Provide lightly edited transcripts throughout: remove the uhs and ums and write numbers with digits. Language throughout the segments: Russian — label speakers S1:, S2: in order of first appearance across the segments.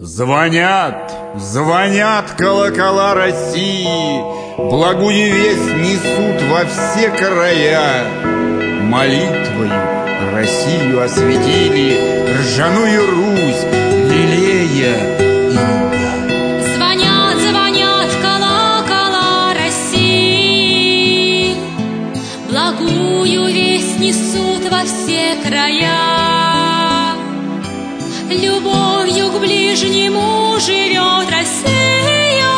S1: Звонят, звонят колокола России, благую весть несут во все края. Молитвою Россию осветили, ржаную Русь, лелея и любя.
S2: Звонят, звонят колокола России, благую весть несут во все края. Любовью к ближнему живет Россия,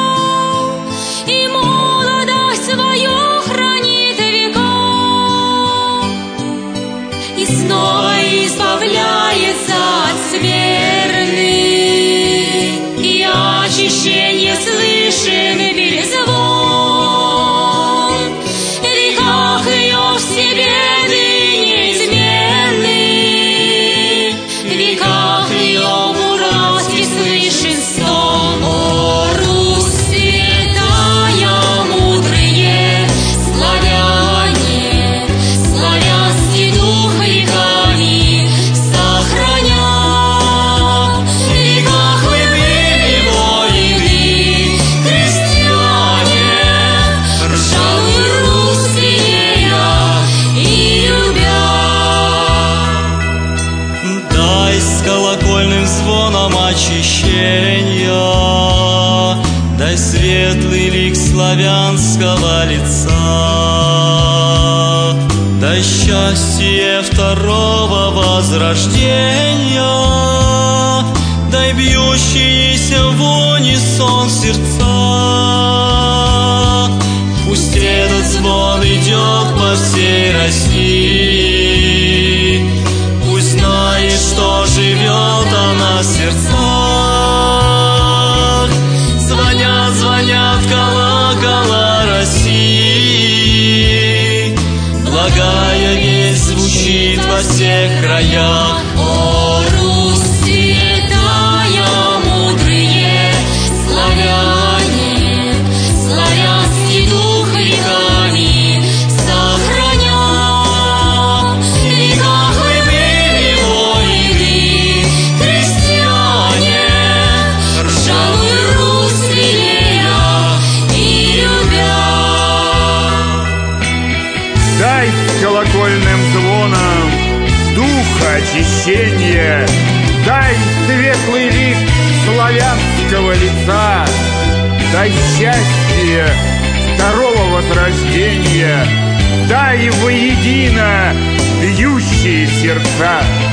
S2: и молодость свою хранит веков, и снова избавляется от скверны, и очищение слышен перезвон. В веках ее все беды неизменны, в веках ее мудрости слышен стон. О, Русь святая, мудрые славяне, славянский дух веками сохраня. В веках вы были воины, христиане, ржавую Русь лелея и любя.
S3: Дай с колокольным звоном очищения, дай светлый лик славянского лица, дай счастье второго возрождения, дай бьющиеся в унисон сердца. Пусть этот звон идет по всей России, пусть знает, что живет она в сердцах. Звонят, звонят колокола России, благая весть звучит во всех краях.
S2: О, Русь святая, мудрые славяне, славянский дух веками сохраня. В веках вы были воины, христиане, ржавую Русь лелея и любя.
S1: Дай с колокольным звоном духа очищения, дай светлый лик славянского лица, дай счастье второго возрождения, дай воедино бьющие сердца.